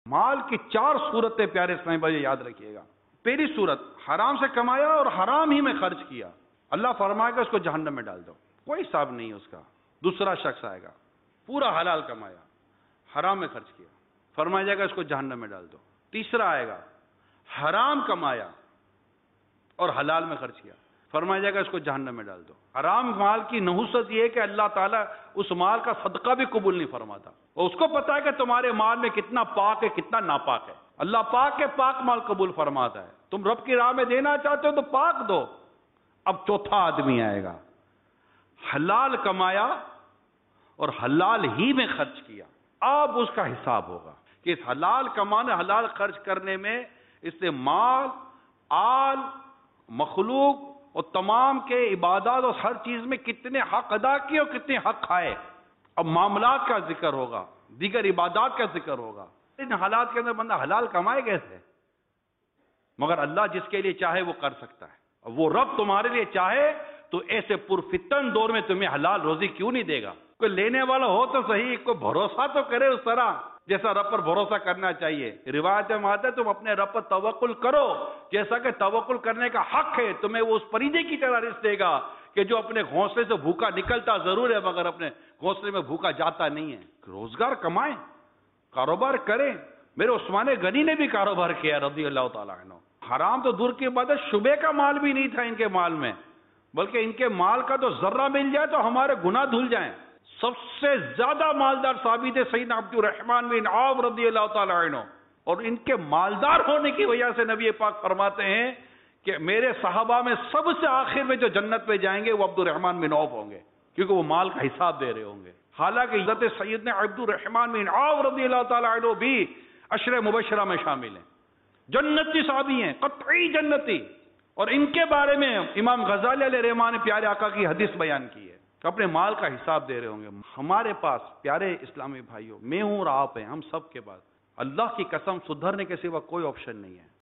مال کی 4 صورتیں پیارے اسلامی بھائی یاد رکھیے گا۔ پہلی صورت، حرام سے کمایا اور حرام ہی میں خرچ کیا، اللہ فرمائے گا اس کو جہنم میں ڈال دو، کوئی حساب نہیں ہے اس کا۔ دوسرا شخص آئے گا، پورا حلال کمایا، حرام میں خرچ کیا، فرمایا جائے گا اس کو جہنم میں ڈال دو۔ تیسرا آئے گا، حرام کمایا اور حلال میں خرچ کیا، فرمایا جائے گا اس کو جہنم میں ڈال دو۔ حرام مال کی نحوست یہ ہے کہ اللہ تعالیٰ اس مال کا صدقہ بھی قبول نہیں فرماتا، اور اس کو پتا ہے کہ تمہارے مال میں کتنا پاک ہے کتنا ناپاک ہے۔ اللہ پاک ہے، پاک مال قبول فرماتا ہے، تم رب کی راہ میں دینا چاہتے ہو تو پاک دو۔ اب چوتھا آدمی آئے گا، حلال کمایا اور حلال ہی میں خرچ کیا، اب اس کا حساب ہوگا کہ اس حلال کمانے حلال خرچ کرنے میں اس سے مال، آل، مخلوق اور تمام کے عبادات اور ہر چیز میں کتنے حق ادا کیے اور کتنے حق کھائے۔ اب معاملات کا ذکر ہوگا، دیگر عبادات کا ذکر ہوگا۔ ان حالات کے اندر بندہ حلال کمائے کیسے؟ مگر اللہ جس کے لیے چاہے وہ کر سکتا ہے، اور وہ رب تمہارے لیے چاہے تو ایسے پرفتن دور میں تمہیں حلال روزی کیوں نہیں دے گا؟ کوئی لینے والا ہو تو صحیح، کوئی بھروسہ تو کرے اس طرح جیسا رب پر بھروسہ کرنا چاہیے۔ روایت میں آتا ہے تم اپنے رب پر توکل کرو جیسا کہ توکل کرنے کا حق ہے، تمہیں وہ اس پرندے کی طرح رزق دے گا کہ جو اپنے گھونسلے سے بھوکا نکلتا ضرور ہے مگر اپنے گھونسلے میں بھوکا جاتا نہیں ہے۔ روزگار کمائیں، کاروبار کریں۔ میرے عثمان غنی نے بھی کاروبار کیا رضی اللہ تعالیٰ عنہ۔ حرام تو دور کی بات ہے، شبے کا مال بھی نہیں تھا ان کے مال میں، بلکہ ان کے مال کا تو ذرہ مل جائے تو ہمارے گناہ دھل جائیں۔ سب سے زیادہ مالدار ثابت ہے سیدنا عبد الرحمن بن عوف رضی اللہ تعالیٰ عنہ، اور ان کے مالدار ہونے کی وجہ سے نبی پاک فرماتے ہیں کہ میرے صحابہ میں سب سے آخر میں جو جنت میں جائیں گے وہ عبد الرحمن بن عوف ہوں گے، کیونکہ وہ مال کا حساب دے رہے ہوں گے۔ حالانکہ حضرت سیدنا عبد الرحمن بن عوف رضی اللہ تعالیٰ عنہ بھی عشر مبشرہ میں شامل ہیں، جنتی صحابی ہیں، قطعی جنتی۔ اور ان کے بارے میں امام غزالی علیہ رحمہ نے پیارے آقا کی حدیث بیان کی ہے کہ اپنے مال کا حساب دے رہے ہوں گے۔ ہمارے پاس پیارے اسلامی بھائیوں، میں ہوں اور آپ ہیں، ہم سب کے پاس اللہ کی قسم سدھرنے کے سوا کوئی آپشن نہیں ہے۔